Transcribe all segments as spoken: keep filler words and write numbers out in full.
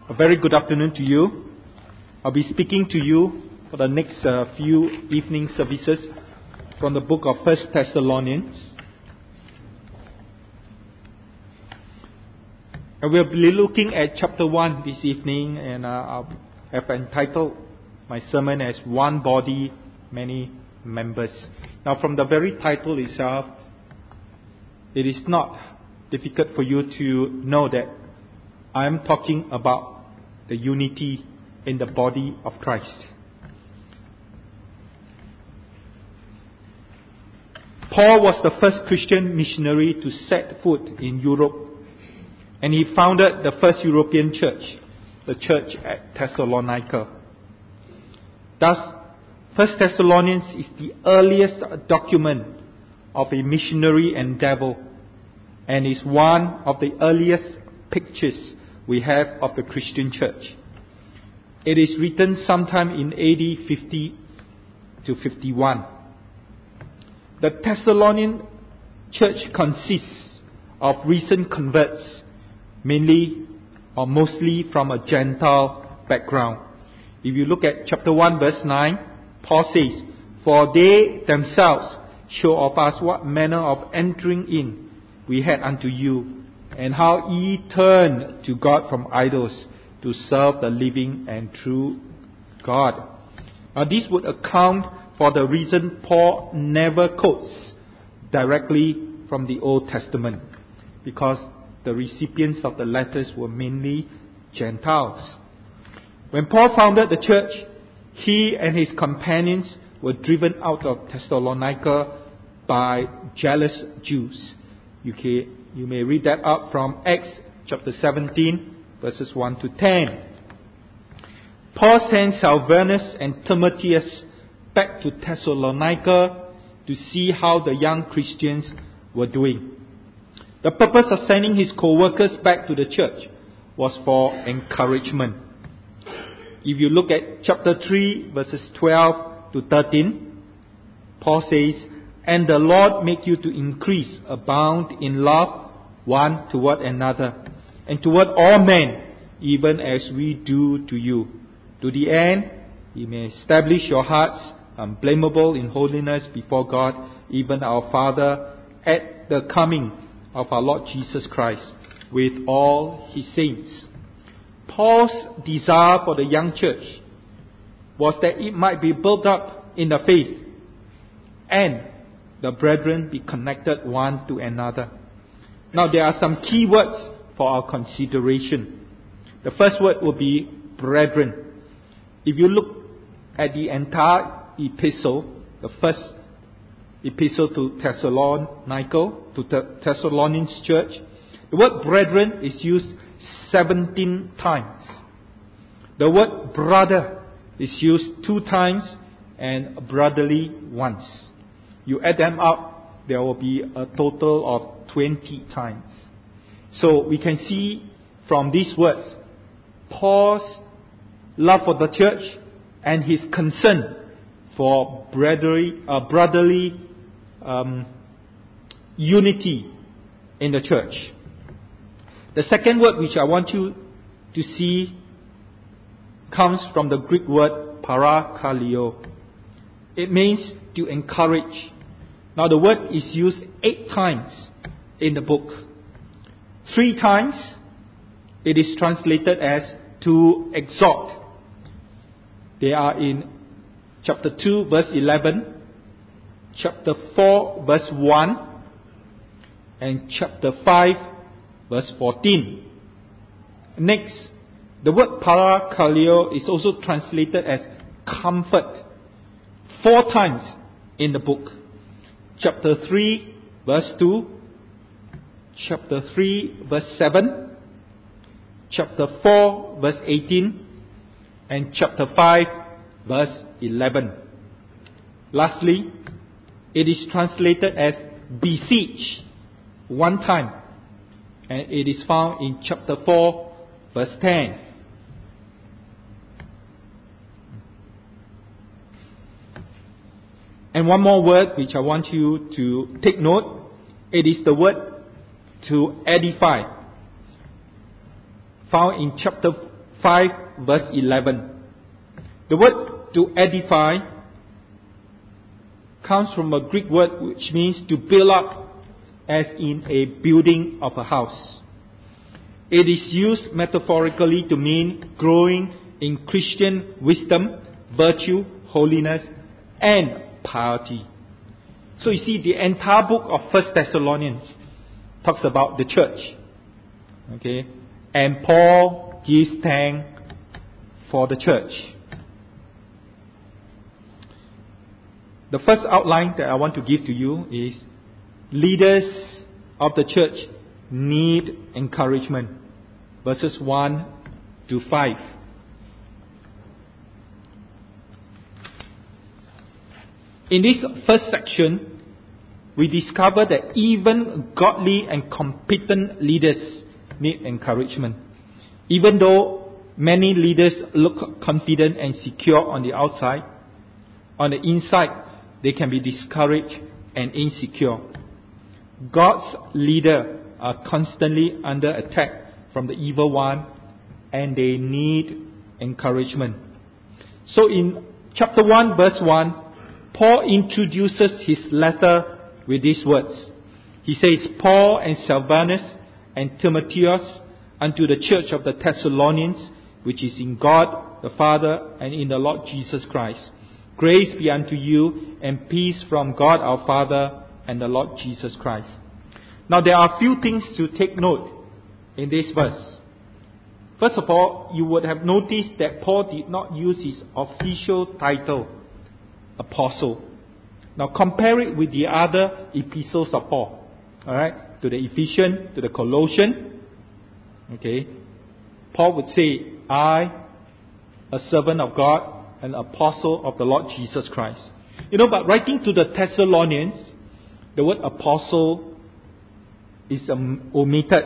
A very good afternoon to you. I'll be speaking to you for the next uh, few evening services from the book of First Thessalonians. And we'll be looking at chapter one this evening, and uh, I have entitled my sermon as One Body, Many Members. Now, from the very title itself, it is not difficult for you to know that I am talking about the unity in the body of Christ. Paul was the first Christian missionary to set foot in Europe, and he founded the first European church, the church at Thessalonica. Thus, First Thessalonians is the earliest document of a missionary endeavor, and is one of the earliest pictures we have of the Christian church. It is written sometime in A D fifty to fifty-one. The Thessalonian church consists of recent converts, mainly or mostly from a Gentile background. If you look at chapter one verse nine, Paul says, "For they themselves show of us what manner of entering in we had unto you, and how ye turned to God from idols to serve the living and true God." Now this would account for the reason Paul never quotes directly from the Old Testament, because the recipients of the letters were mainly Gentiles. When Paul founded the church, he and his companions were driven out of Thessalonica by jealous Jews. You can You may read that up from Acts chapter seventeen, verses one to ten. Paul sent Silvanus and Timotheus back to Thessalonica to see how the young Christians were doing. The purpose of sending his co-workers back to the church was for encouragement. If you look at chapter three, verses twelve to thirteen, Paul says, "And the Lord make you to increase, abound in love one toward another, and toward all men, even as we do to you, to the end He may establish your hearts unblameable in holiness before God, even our Father, at the coming of our Lord Jesus Christ, with all His saints." Paul's desire for the young church was that it might be built up in the faith, and the brethren be connected one to another. Now there are some key words for our consideration. The first word will be brethren. If you look at the entire epistle, the first epistle to Thessalonica, to the Thessalonians church, the word brethren is used seventeen times. The word brother is used two times, and brotherly once. You add them up, there will be a total of twenty times. So we can see from these words Paul's love for the church and his concern for brotherly, uh, brotherly um, unity in the church. The second word which I want you to see comes from the Greek word parakaleo. It means to encourage. Now the word is used eight times in the book. Three times it is translated as to exhort. They are in chapter two verse eleven, chapter four verse one, and chapter five verse fourteen. Next, the word parakaleo is also translated as comfort. Four times in the book. Chapter three verse two, chapter three verse seven, chapter four verse eighteen, and chapter five verse eleven. Lastly, it is translated as beseech one time, and it is found in chapter four verse ten. And one more word which I want you to take note, it is the word to edify, found in chapter five verse eleven. The word to edify comes from a Greek word which means to build up, as in a building of a house. It is used metaphorically to mean growing in Christian wisdom, virtue, holiness, and piety. So you see, the entire book of First Thessalonians talks about the church. Okay? And Paul gives thanks for the church. The first outline that I want to give to you is leaders of the church need encouragement. Verses one to five. In this first section, we discover that even godly and competent leaders need encouragement. Even though many leaders look confident and secure on the outside, on the inside, they can be discouraged and insecure. God's leaders are constantly under attack from the evil one, and they need encouragement. So in chapter one, verse one, Paul introduces his letter with these words. He says, Paul and Silvanus and Timotheus unto the church of the Thessalonians, which is in God the Father and in the Lord Jesus Christ. Grace be unto you and peace from God our Father and the Lord Jesus Christ. Now there are a few things to take note in this verse. First of all, you would have noticed that Paul did not use his official title, apostle. Now compare it with the other epistles of Paul. Alright? To the Ephesians, to the Colossians. Okay? Paul would say, I, a servant of God, an apostle of the Lord Jesus Christ. You know, but writing to the Thessalonians, the word apostle is um, omitted.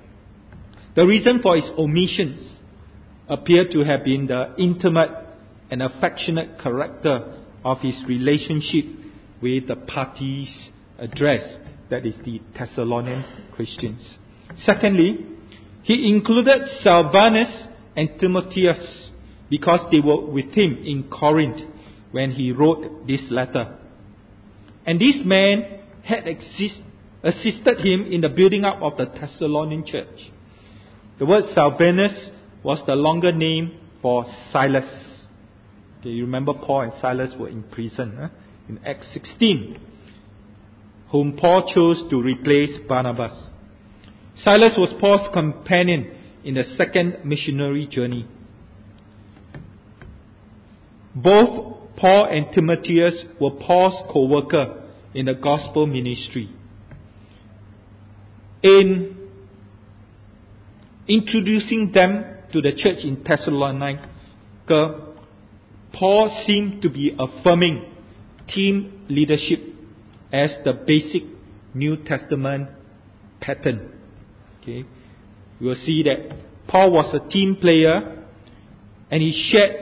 The reason for its omissions appear to have been the intimate and affectionate character of his relationship with the parties addressed, that is the Thessalonian Christians. Secondly, he included Silvanus and Timotheus because they were with him in Corinth when he wrote this letter. And this man had exist, assisted him in the building up of the Thessalonian church. The word Silvanus was the longer name for Silas. Okay, you remember Paul and Silas were in prison huh? in Acts sixteen, whom Paul chose to replace Barnabas. Silas was Paul's companion in the second missionary journey. Both Paul and Timotheus were Paul's co-worker in the gospel ministry. In introducing them to the church in Thessalonica, Paul seemed to be affirming team leadership as the basic New Testament pattern. Okay, we will see that Paul was a team player, and he shared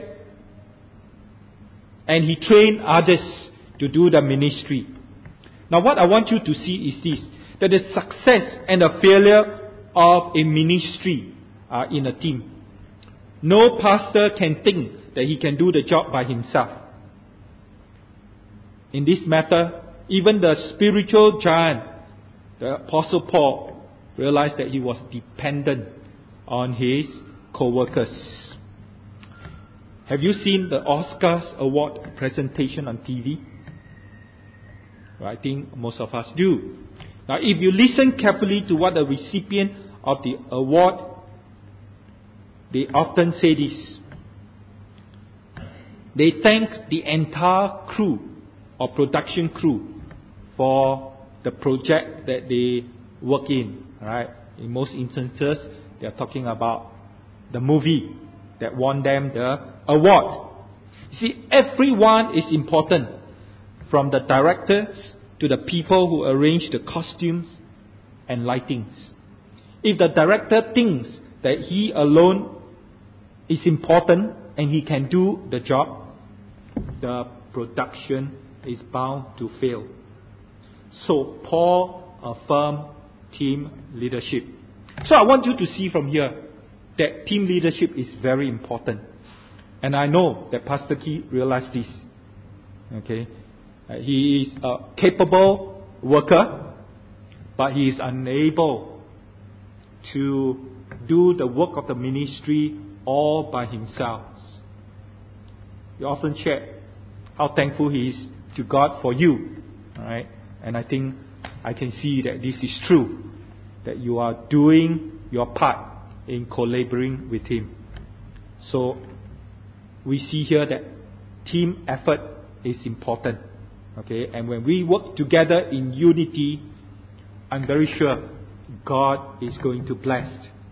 and he trained others to do the ministry. Now what I want you to see is this, that the success and the failure of a ministry are in a team. No pastor can think that he can do the job by himself. In this matter, even the spiritual giant, the Apostle Paul, realized that he was dependent on his co-workers. Have you seen the Oscars award presentation on T V? Well, I think most of us do. Now, if you listen carefully to what the recipient of the award, they often say this. They thank the entire crew or production crew for the project that they work in. Right? In most instances, they are talking about the movie that won them the award. You see, everyone is important, from the directors to the people who arrange the costumes and lightings. If the director thinks that he alone is important and he can do the job, the production is bound to fail. So Paul affirmed team leadership. So I want you to see from here that team leadership is very important. And I know that Pastor Key realized this. Okay, uh, he is a capable worker, but he is unable to do the work of the ministry all by himself. He often share how thankful he is to God for you. All right, and I think I can see that this is true, that you are doing your part in collaborating with him. So we see here that team effort is important. Okay, and when we work together in unity, I'm very sure God is going to bless.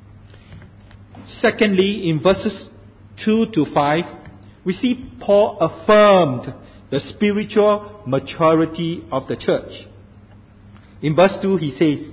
Secondly, in verses two to five, we see Paul affirmed the spiritual maturity of the church. In verse two, he says,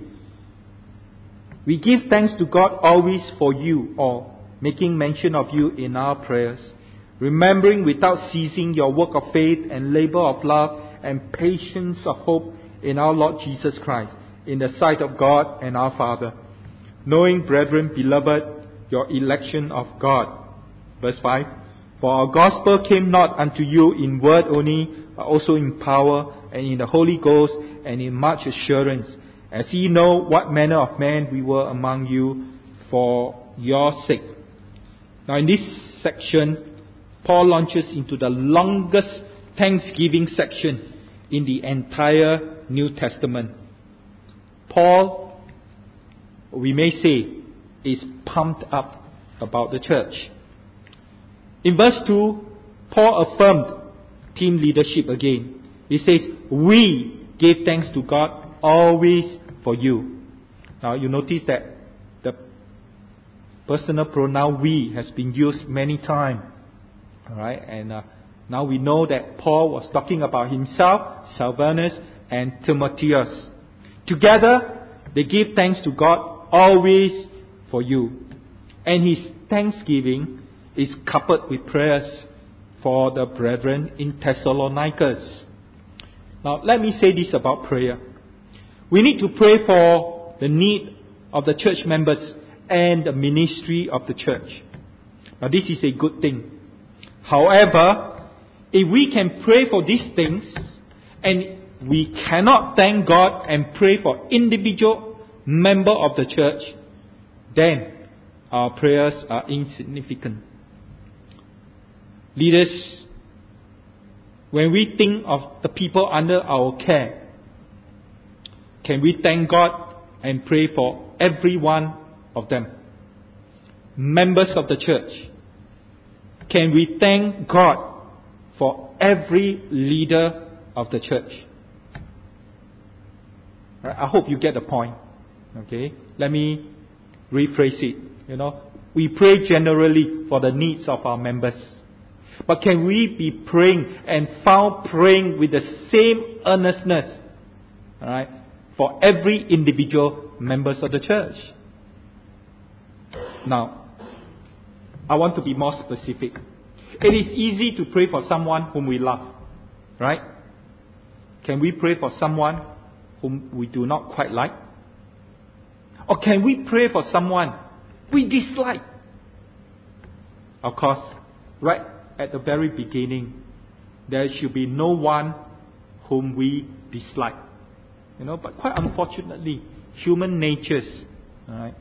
"We give thanks to God always for you all, making mention of you in our prayers, remembering without ceasing your work of faith and labor of love and patience of hope in our Lord Jesus Christ, in the sight of God and our Father. Knowing, brethren, beloved, your election of God." Verse five, "For our gospel came not unto you in word only, but also in power and in the Holy Ghost and in much assurance, as ye know what manner of men we were among you for your sake." Now in this section, Paul launches into the longest thanksgiving section in the entire New Testament. Paul, we may say, is pumped up about the church. In verse two, Paul affirmed team leadership again. He says, "We give thanks to God always for you." Now you notice that the personal pronoun "we" has been used many times. Alright, and uh, now we know that Paul was talking about himself, Silvanus, and Timotheus. Together, they give thanks to God always for you. And his thanksgiving is coupled with prayers for the brethren in Thessalonica. Now, let me say this about prayer. We need to pray for the need of the church members and the ministry of the church. Now, this is a good thing. However, if we can pray for these things and we cannot thank God and pray for individual member of the church, then our prayers are insignificant. Leaders, when we think of the people under our care, can we thank God and pray for every one of them? Members of the church, can we thank God for every leader of the church? Right, I hope you get the point. Okay, let me rephrase it. You know, we pray generally for the needs of our members, but can we be praying and found praying with the same earnestness, all right, for every individual members of the church? Now, I want to be more specific. It is easy to pray for someone whom we love, right? Can we pray for someone whom we do not quite like? Or can we pray for someone we dislike? Of course, right at the very beginning, there should be no one whom we dislike. You know, but quite unfortunately, human natures, all right,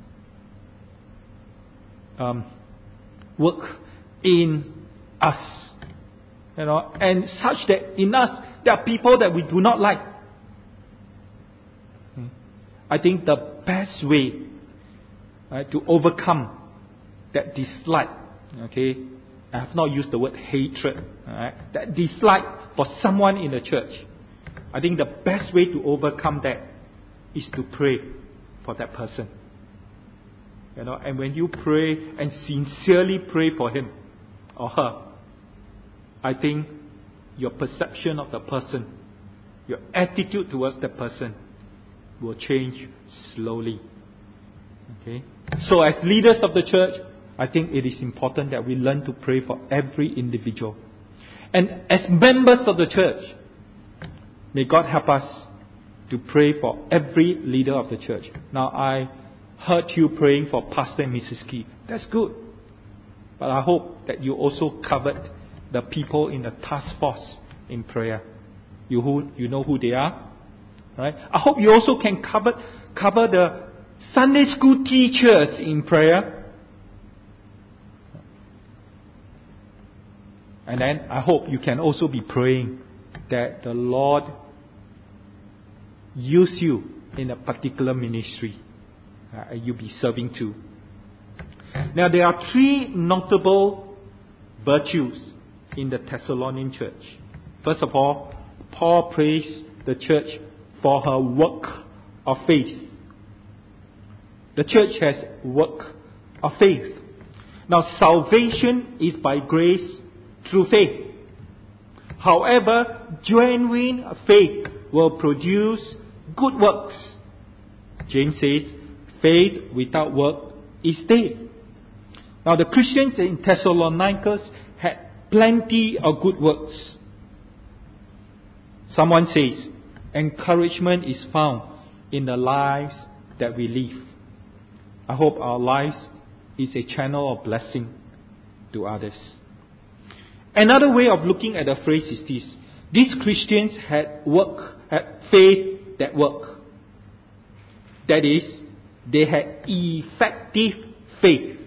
um, work in us, you know, and such that in us there are people that we do not like. I think the best way, right, to overcome that dislike, okay, I have not used the word hatred, right, that dislike for someone in the church, I think the best way to overcome that is to pray for that person. You know, and when you pray and sincerely pray for him or her, I think your perception of the person, your attitude towards the person will change slowly. Okay? So as leaders of the church, I think it is important that we learn to pray for every individual. And as members of the church, may God help us to pray for every leader of the church. Now, I heard you praying for Pastor and Missus Key. That's good. But I hope that you also covered the people in the task force in prayer. You who you know who they are, right? I hope you also can cover cover the Sunday school teachers in prayer. And then I hope you can also be praying that the Lord use you in a particular ministry uh, you'll be serving to. Now there are three notable virtues in the Thessalonian church. First of all, Paul praised the church for her work of faith. The church has work of faith. Now salvation is by grace through faith. However, genuine faith will produce good works. James says, faith without work is dead. Now the Christians in Thessalonica had plenty of good works. Someone says, encouragement is found in the lives that we live. I hope our lives is a channel of blessing to others. Another way of looking at the phrase is this. These Christians had work, had faith that work. That is, they had effective faith.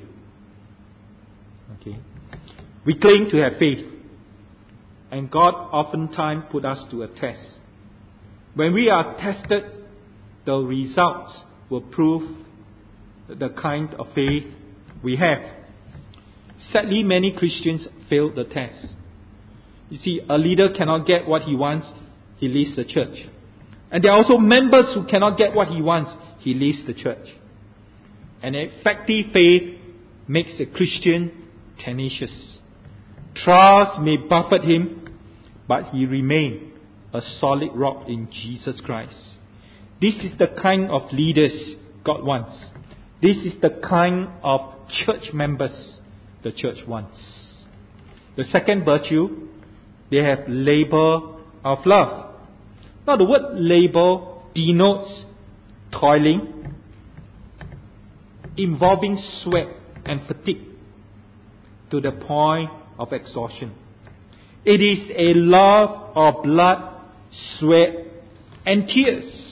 Okay. We claim to have faith. And God oftentimes put us to a test. When we are tested, the results will prove the kind of faith we have. Sadly, many Christians fail the test. You see, a leader cannot get what he wants, he leaves the church. And there are also members who cannot get what he wants, he leaves the church. An effective faith makes a Christian tenacious. Trials may buffet him, but he remains a solid rock in Jesus Christ. This is the kind of leaders God wants. This is the kind of church members the church wants. The second virtue, they have labor of love. Now the word labor denotes toiling, involving sweat and fatigue to the point of exhaustion. It is a love of blood, sweat and tears.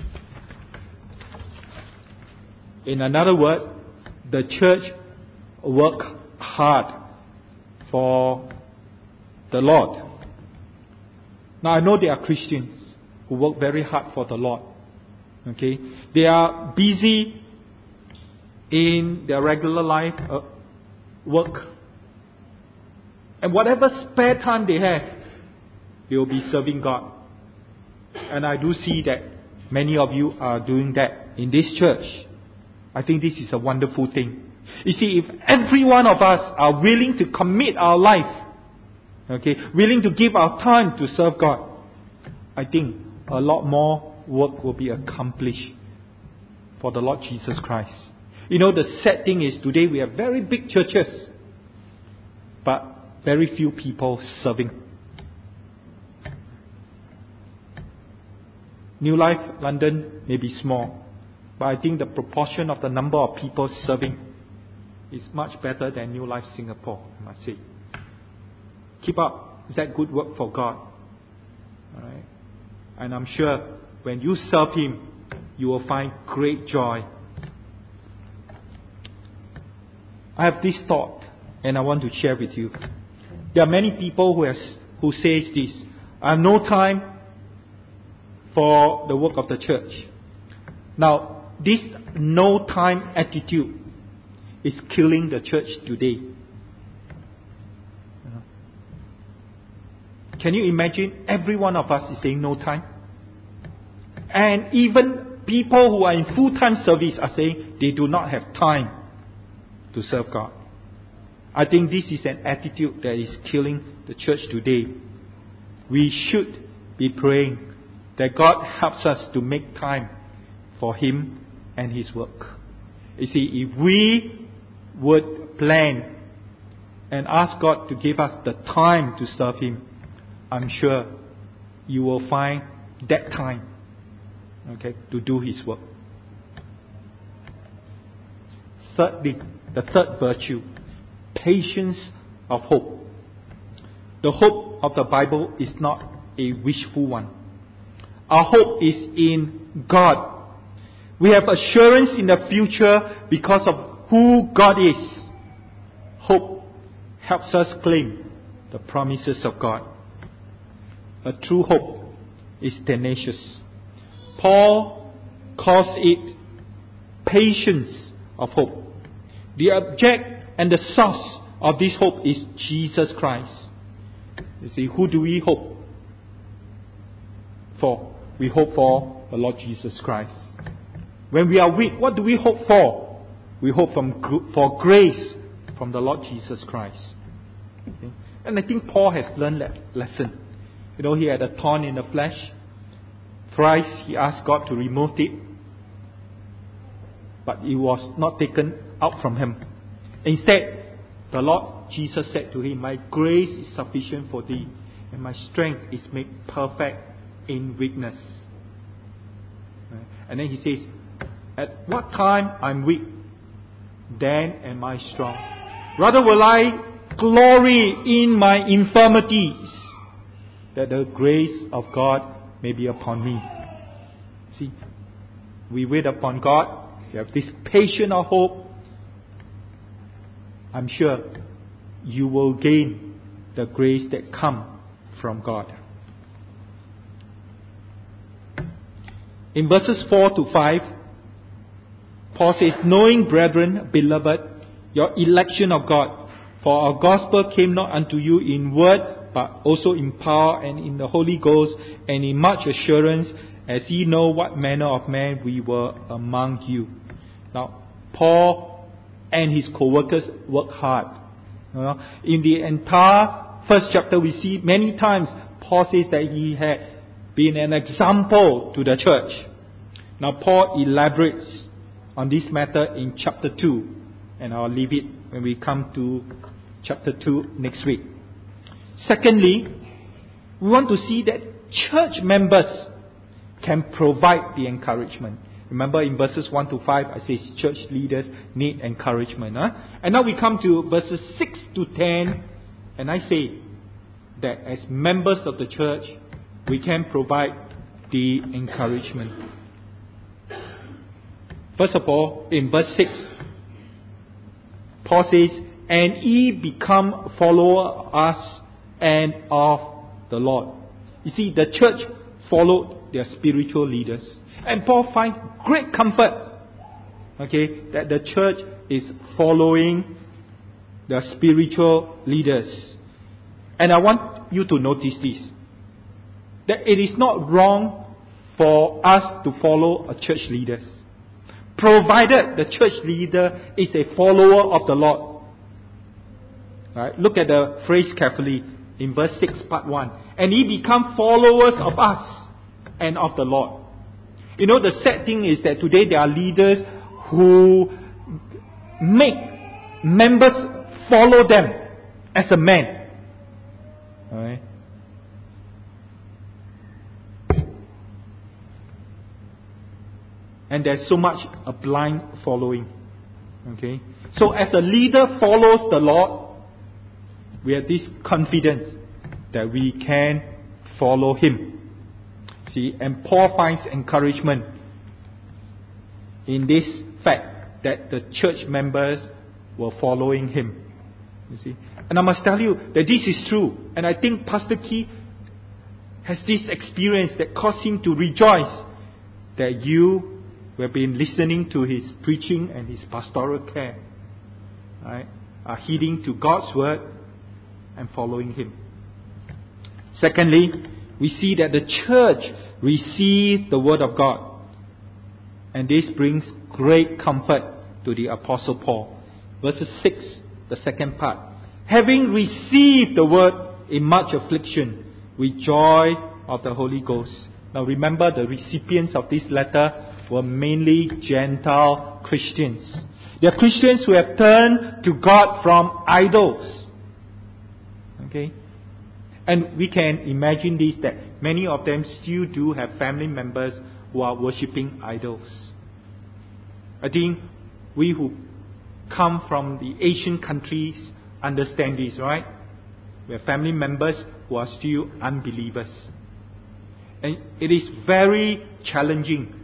In another word, the church work hard for the Lord. Now I know there are Christians who work very hard for the Lord. Okay, they are busy in their regular life uh, work, and whatever spare time they have, they will be serving God. And I do see that many of you are doing that in this church. I think this is a wonderful thing. You see, if every one of us are willing to commit our life, okay, willing to give our time to serve God, I think a lot more work will be accomplished for the Lord Jesus Christ. You know, the sad thing is today we have very big churches, but very few people serving. New Life London may be small, but I think the proportion of the number of people serving is much better than New Life Singapore, I must say. Keep up that good work for God. Alright? And I'm sure when you serve Him, you will find great joy. I have this thought, and I want to share with you. There are many people who, has, who says this, I have no time for the work of the church. Now, this no time attitude is killing the church today. Can you imagine every one of us is saying no time? And even people who are in full-time service are saying they do not have time to serve God. I think this is an attitude that is killing the church today. We should be praying that God helps us to make time for Him and His work. You see, if we would plan and ask God to give us the time to serve Him, I'm sure you will find that time, okay, to do His work. thirdly, the third virtue, patience of hope. The hope of the Bible is not a wishful one. Our hope is in God. We have assurance in the future because of who God is. Hope helps us claim the promises of God. A true hope is tenacious. Paul calls it patience of hope. The object and the source of this hope is Jesus Christ. You see, who do we hope for? We hope for the Lord Jesus Christ. When we are weak, what do we hope for? We hope from, for grace from the Lord Jesus Christ. Okay? And I think Paul has learned that lesson. You know, he had a thorn in the flesh. Thrice he asked God to remove it, but it was not taken out from him. Instead, the Lord Jesus said to him, "My grace is sufficient for thee, and my strength is made perfect in weakness." And then he says, "At what time I'm weak, then am I strong. Rather will I glory in my infirmities, that the grace of God may be upon me." See, we wait upon God. We have this patient of hope. I'm sure you will gain the grace that comes from God. In verses four to five, Paul says, "Knowing, brethren, beloved, your election of God, for our gospel came not unto you in word, but also in power and in the Holy Ghost, and in much assurance, as ye know what manner of man we were among you." Now, Paul and his co-workers worked hard. You know, in the entire first chapter, we see many times Paul says that he had been an example to the church. Now, Paul elaborates on this matter in chapter two, and I'll leave it when we come to chapter two next week. Secondly, we want to see that church members can provide the encouragement. Remember in verses one to five, I say church leaders need encouragement. Huh? And now we come to verses six to ten, and I say that as members of the church, we can provide the encouragement. First of all, in verse six, Paul says, "And ye become followers of us and of the Lord." You see, the church followed their spiritual leaders. And Paul finds great comfort, okay, that the church is following the spiritual leaders. And I want you to notice this, that it is not wrong for us to follow a church leader, provided the church leader is a follower of the Lord. Right? Look at the phrase carefully in verse six, part one. "And ye become followers of us and of the Lord." You know, the sad thing is that today there are leaders who make members follow them as a man. Alright? And there's so much a blind following. Okay? So as a leader follows the Lord, we have this confidence that we can follow Him. See, and Paul finds encouragement in this fact that the church members were following him. You see, and I must tell you that this is true. And I think Pastor Key has this experience that caused him to rejoice that you have been listening to his preaching and his pastoral care, right? Are heeding to God's word and following him. Secondly, we see that the church received the word of God. And this brings great comfort to the Apostle Paul. Verses six, the second part. "Having received the word in much affliction, with joy of the Holy Ghost." Now remember, the recipients of this letter were mainly Gentile Christians. They are Christians who have turned to God from idols. Okay? And we can imagine this, that many of them still do have family members who are worshipping idols. I think we who come from the Asian countries understand this, right? We have family members who are still unbelievers. And it is very challenging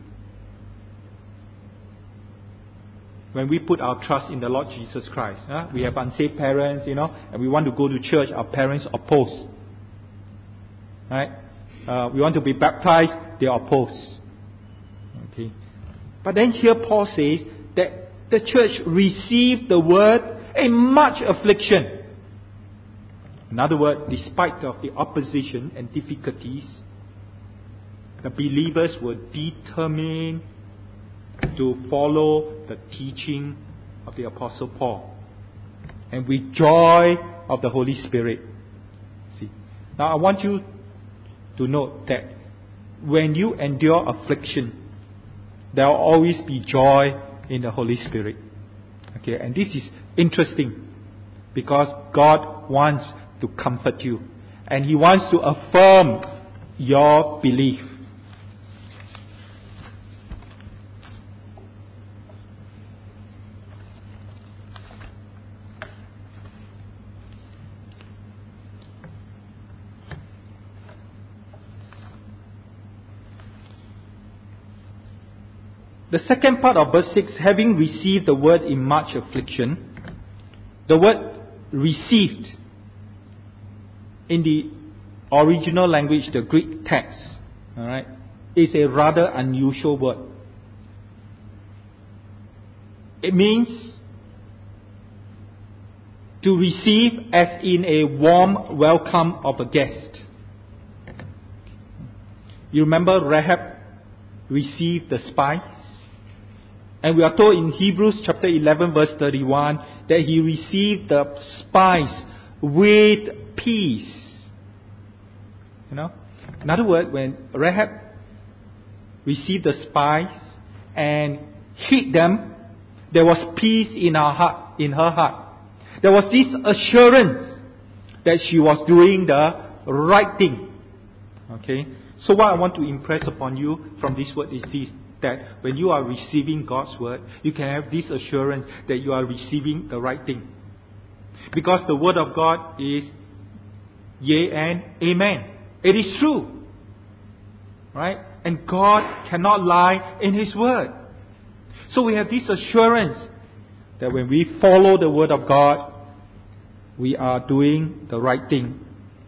when we put our trust in the Lord Jesus Christ. Huh? We have unsaved parents, you know, and we want to go to church, our parents oppose. Right? Uh, we want to be baptized, they oppose. Okay. But then here Paul says that the church received the word in much affliction. In other words, despite of the opposition and difficulties, the believers were determined to follow the teaching of the Apostle Paul, and with joy of the Holy Spirit. See, now I want you to note that when you endure affliction, there will always be joy in the Holy Spirit. Okay, and this is interesting because God wants to comfort you, and He wants to affirm your belief. The second part of verse six, having received the word in much affliction, the word received in the original language, the Greek text, all right, is a rather unusual word. It means to receive as in a warm welcome of a guest. You remember Rahab received the spies? And we are told in Hebrews chapter eleven verse thirty-one that he received the spies with peace. You know? In other words, when Rahab received the spies and hid them, there was peace in her heart, in her heart. There was this assurance that she was doing the right thing. Okay? So what I want to impress upon you from this word is this, that when you are receiving God's word, you can have this assurance that you are receiving the right thing. Because the word of God is yea and amen. It is true. Right? And God cannot lie in His word. So we have this assurance that when we follow the word of God, we are doing the right thing.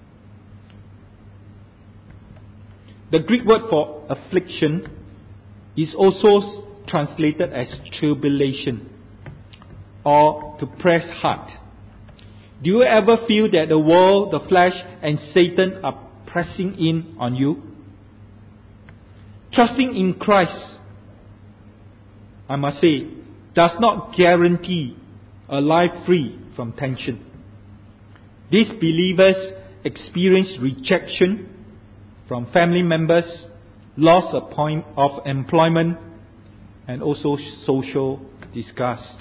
The Greek word for affliction is also translated as tribulation or to press hard. Do you ever feel that the world, the flesh, and Satan are pressing in on you? Trusting in Christ, I must say, does not guarantee a life free from tension. These believers experience rejection from family members, loss of point of employment, and also social disgust.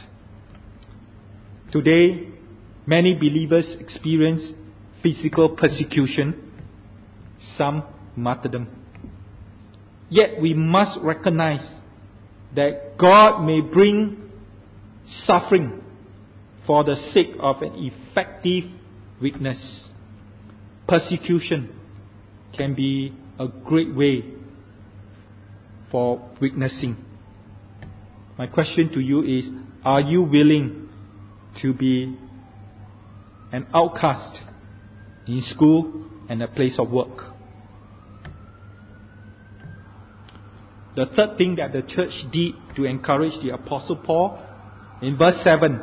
Today, many believers experience physical persecution, some martyrdom. Yet we must recognize that God may bring suffering for the sake of an effective witness. Persecution can be a great way for witnessing. My question to you is, are you willing to be an outcast in school and a place of work? The third thing that the church did to encourage the Apostle Paul, in verse seven,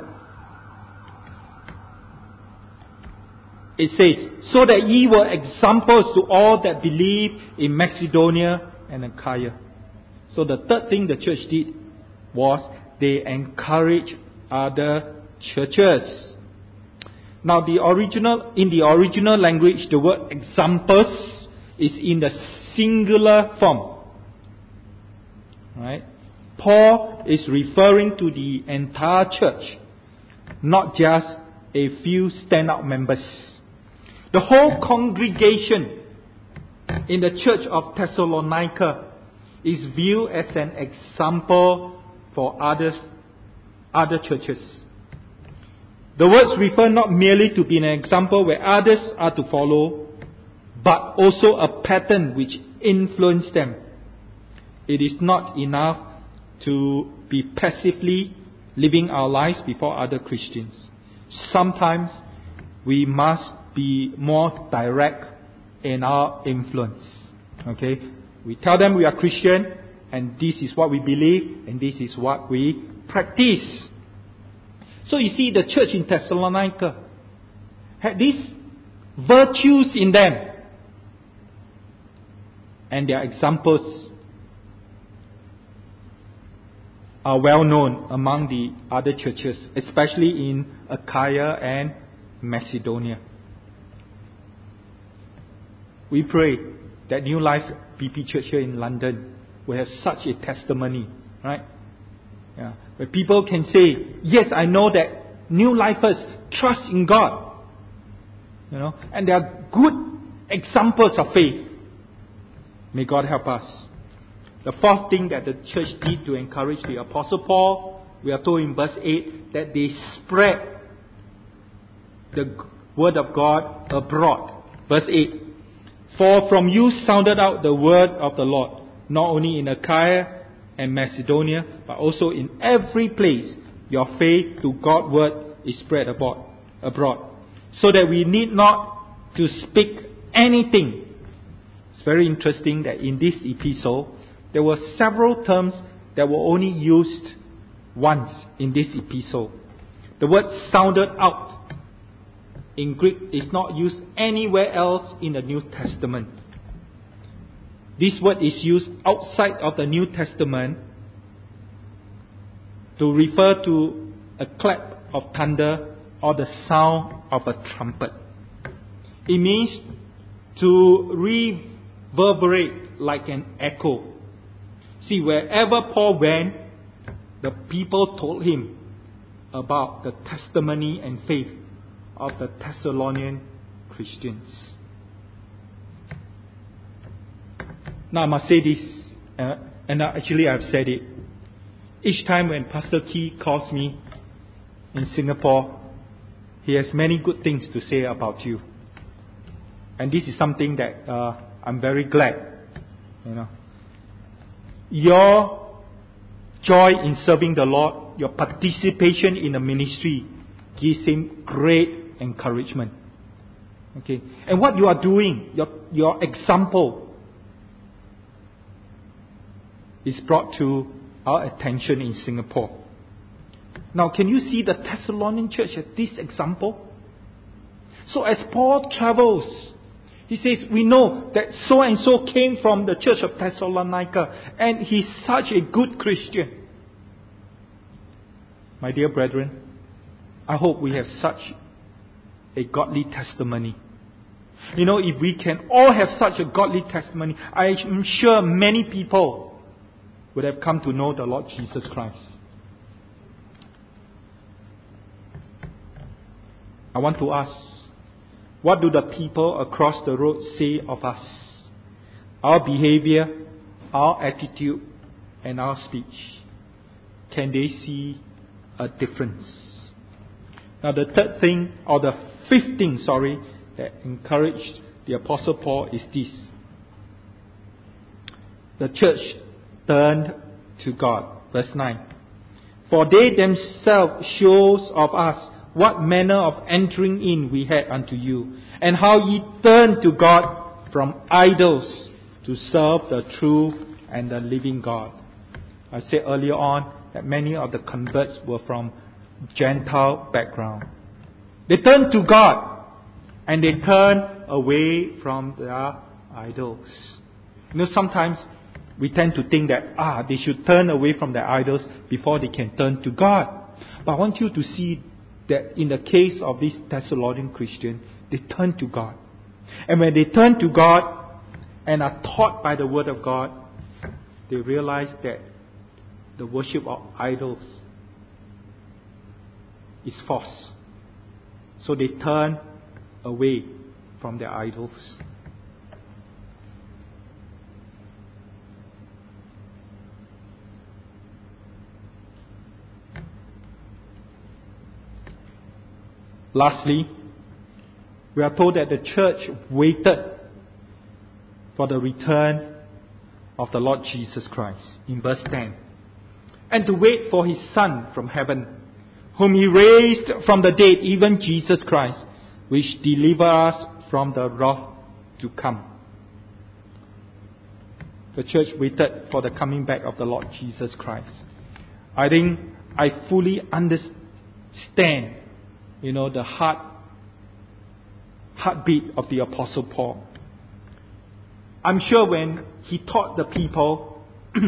it says, so that ye were examples to all that believe in Macedonia and Achaia. So the third thing the church did was they encouraged other churches. Now the original, in the original language, the word examples is in the singular form. Right? Paul is referring to the entire church, not just a few stand-out members. The whole congregation in the church of Thessalonica is viewed as an example for others, other churches. The words refer not merely to be an example where others are to follow, but also a pattern which influences them. It is not enough to be passively living our lives before other Christians. Sometimes we must be more direct in our influence. Okay? We tell them we are Christian, and this is what we believe, and this is what we practice. So you see, the church in Thessalonica had these virtues in them, and their examples are well known among the other churches, especially in Achaia and Macedonia. We pray that New Life B P Church here in London will have such a testimony, right? Yeah. Where people can say, yes, I know that New Lifers trust in God. You know, and they are good examples of faith. May God help us. The fourth thing that the church did to encourage the Apostle Paul, we are told in verse eight that they spread the word of God abroad. Verse eight. For from you sounded out the word of the Lord, not only in Achaia and Macedonia, but also in every place your faith to God's word is spread abroad, abroad, so that we need not to speak anything. It's very interesting that in this epistle, there were several terms that were only used once in this epistle. The word sounded out in Greek is not used anywhere else in the New Testament. This word is used outside of the New Testament to refer to a clap of thunder or the sound of a trumpet. It means to reverberate like an echo. See, wherever Paul went, the people told him about the testimony and faith of the Thessalonian Christians. Now I must say this, uh, and actually I've said it. Each time when Pastor Key calls me in Singapore, he has many good things to say about you. And this is something that uh, I'm very glad. You know, your joy in serving the Lord, your participation in the ministry gives him great encouragement. Okay, and what you are doing, your your example, is brought to our attention in Singapore. Now, can you see the Thessalonian church as this example? So as Paul travels, he says, we know that so and so came from the church of Thessalonica, and he's such a good Christian. My dear brethren, I hope we have such a godly testimony. You know, if we can all have such a godly testimony, I am sure many people would have come to know the Lord Jesus Christ. I want to ask, what do the people across the road say of us? Our behavior, our attitude, and our speech. Can they see a difference? Now the third thing, or the fifth thing, sorry, that encouraged the Apostle Paul is this. The church turned to God. Verse nine. For they themselves shows of us what manner of entering in we had unto you, and how ye turned to God from idols to serve the true and the living God. I said earlier on that many of the converts were from Gentile background. They turned to God and they turned away from their idols. You know, sometimes we tend to think that ah, they should turn away from their idols before they can turn to God. But I want you to see that in the case of these Thessalonian Christians, they turn to God. And when they turn to God and are taught by the Word of God, they realize that the worship of idols is false. So they turn away from their idols. Lastly, we are told that the church waited for the return of the Lord Jesus Christ in verse ten. And to wait for His Son from heaven, whom He raised from the dead, even Jesus Christ, which deliver us from the wrath to come. The church waited for the coming back of the Lord Jesus Christ. I think I fully understand, you know, the heart, heartbeat of the Apostle Paul. I'm sure when he taught the people,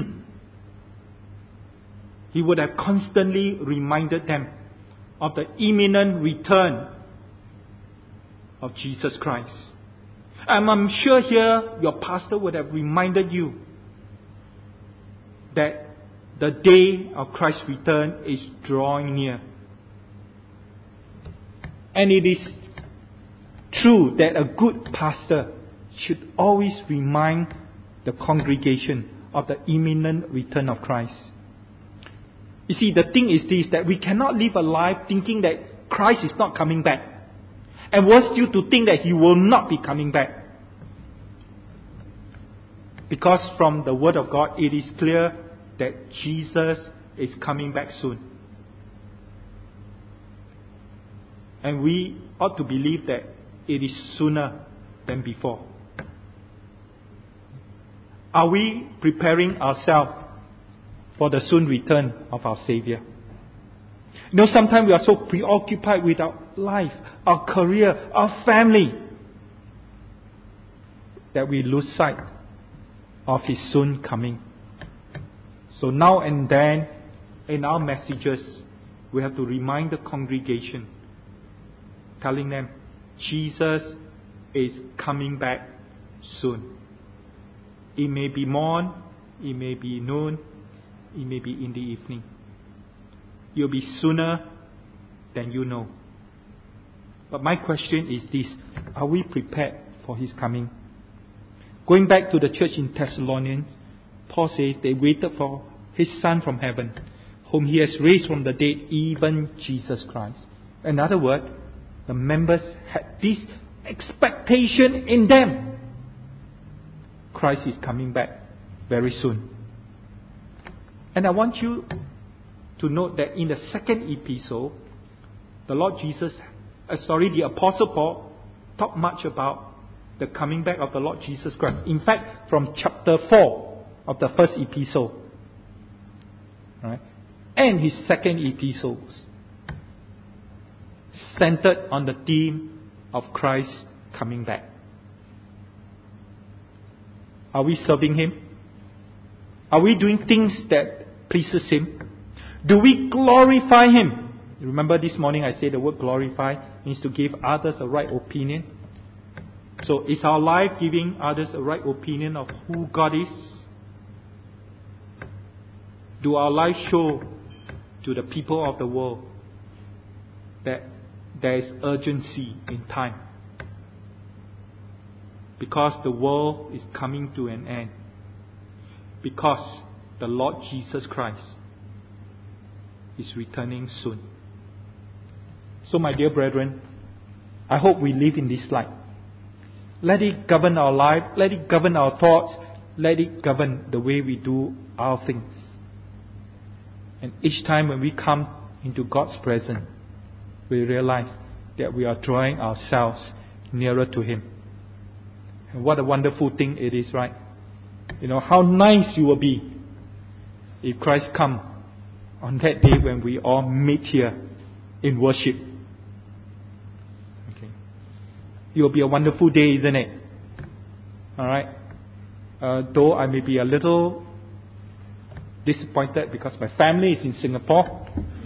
he would have constantly reminded them of the imminent return of Jesus Christ. And I'm sure here your pastor would have reminded you that the day of Christ's return is drawing near. And it is true that a good pastor should always remind the congregation of the imminent return of Christ. You see, the thing is this, that we cannot live a life thinking that Christ is not coming back. And worse still, to think that He will not be coming back. Because from the Word of God, it is clear that Jesus is coming back soon. And we ought to believe that it is sooner than before. Are we preparing ourselves for the soon return of our Savior? You know, sometimes we are so preoccupied with our life, our career, our family, that we lose sight of His soon coming. So now and then, in our messages, we have to remind the congregation, telling them, Jesus is coming back soon. It may be morn, it may be noon, it may be in the evening. It will be sooner than you know. But my question is this: are we prepared for His coming? Going back to the church in Thessalonians, Paul says they waited for His Son from heaven, whom He has raised from the dead, even Jesus Christ. In other words, the members had this expectation in them. Christ is coming back very soon. And I want you to note that in the second epistle, the Lord Jesus, uh, sorry, the Apostle Paul talked much about the coming back of the Lord Jesus Christ. In fact, from chapter four of the first epistle, right, and his second epistles, centered on the theme of Christ coming back. Are we serving Him? Are we doing things that pleases Him? Do we glorify Him? Remember this morning I said the word glorify means to give others a right opinion. So is our life giving others a right opinion of who God is? Do our life show to the people of the world that there is urgency in time? Because the world is coming to an end. Because the Lord Jesus Christ is returning soon. So my dear brethren, I hope we live in this light. Let it govern our life. Let it govern our thoughts. Let it govern the way we do our things. And each time when we come into God's presence, we realize that we are drawing ourselves nearer to Him. And what a wonderful thing it is, right? You know, how nice you will be if Christ come on that day when we all meet here in worship. Okay. It will be a wonderful day, isn't it? Alright? Uh, though I may be a little disappointed because my family is in Singapore.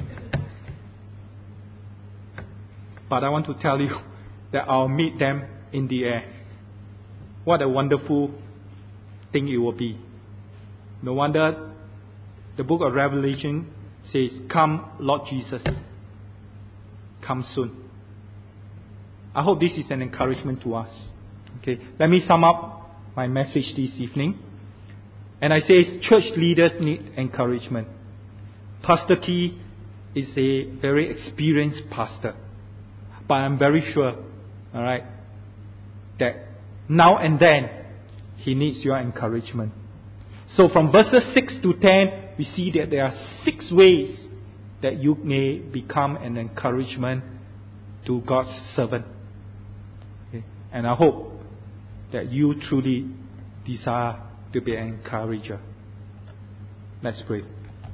But I want to tell you that I'll meet them in the air. What a wonderful thing it will be. No wonder the book of Revelation says, "Come, Lord Jesus. Come soon." I hope this is an encouragement to us. Okay, let me sum up my message this evening. And I say church leaders need encouragement. Pastor T is a very experienced pastor. But I'm very sure, alright, that now and then he needs your encouragement. So from verses six to ten, we see that there are six ways that you may become an encouragement to God's servant. Okay? And I hope that you truly desire to be an encourager. Let's pray.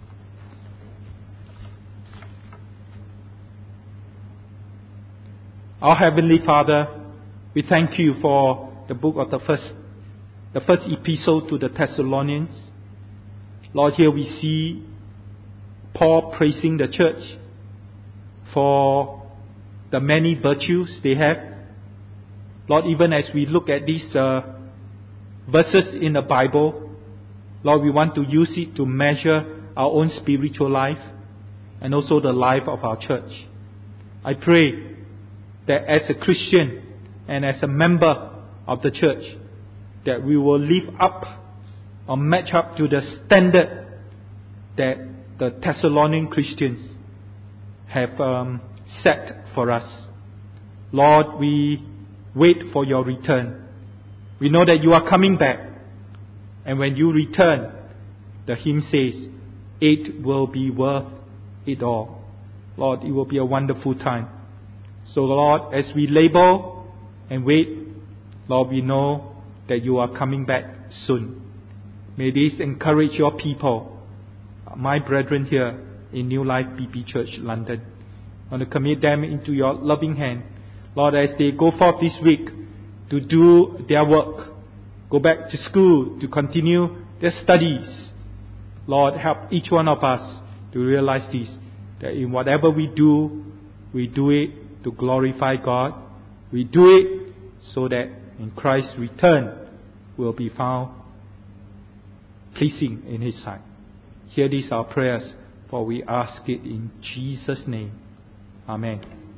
Our Heavenly Father, we thank you for the book of the first, the first epistle to the Thessalonians. Lord, here we see Paul praising the church for the many virtues they have. Lord, even as we look at these uh, verses in the Bible, Lord, we want to use it to measure our own spiritual life and also the life of our church. I pray that as a Christian and as a member of the church, that we will live up or match up to the standard that the Thessalonian Christians have um, set for us. Lord, we wait for your return. We know that you are coming back. And when you return, the hymn says, it will be worth it all. Lord, it will be a wonderful time. So Lord, as we labor and wait, Lord, we know that you are coming back soon. May this encourage your people, my brethren here in New Life B B Church, London. I want to commit them into your loving hand. Lord, as they go forth this week to do their work, go back to school to continue their studies. Lord, help each one of us to realize this, that in whatever we do, we do it to glorify God. We do it so that in Christ's return will be found pleasing in His sight. Hear these our prayers, for we ask it in Jesus' name. Amen.